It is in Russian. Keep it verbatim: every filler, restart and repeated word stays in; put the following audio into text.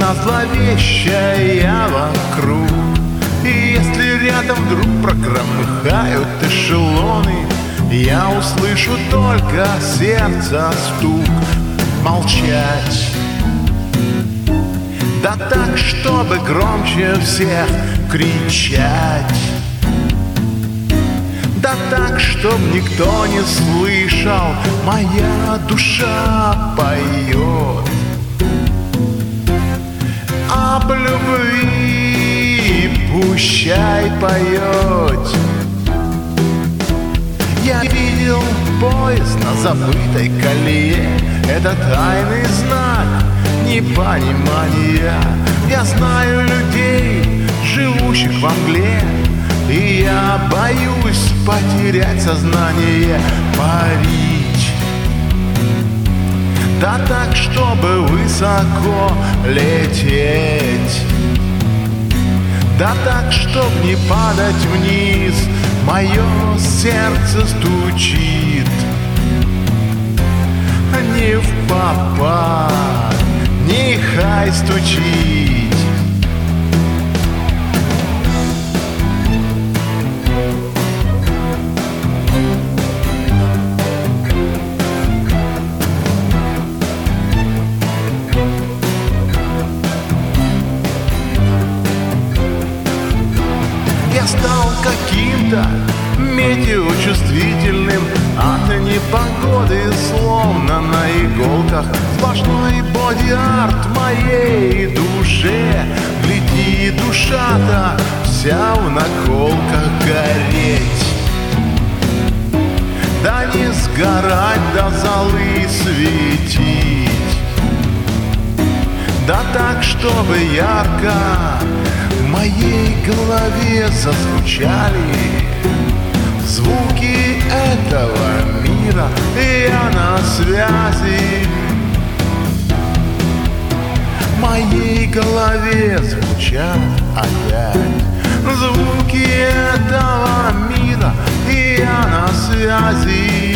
тишина зловещая вокруг. И если рядом вдруг прогромыхают эшелоны, я услышу только сердца стук. Молчать, да так, чтобы громче всех кричать, да так, чтоб никто не слышал. Моя душа поет об любви, пущай поет. Я видел поезд на забытой колее, это тайный знак непонимания. Я знаю людей, живущих во мгле, и я боюсь потерять сознание. Парить, да так, чтобы высоко лететь, да так, чтоб не падать вниз. Мое сердце стучит не в попад, нехай стучит. Я стал каким-то метеочувствительным от непогоды, словно на иголках. Сплошной боди-арт моей душе. Гляди, душа-то вся в наколках гореть. Да не сгорать, до золы светить, да так, чтобы ярко в моей голове зазвучали звуки этого мира. И я на связи, в моей голове звучат опять звуки этого мира. И я на связи.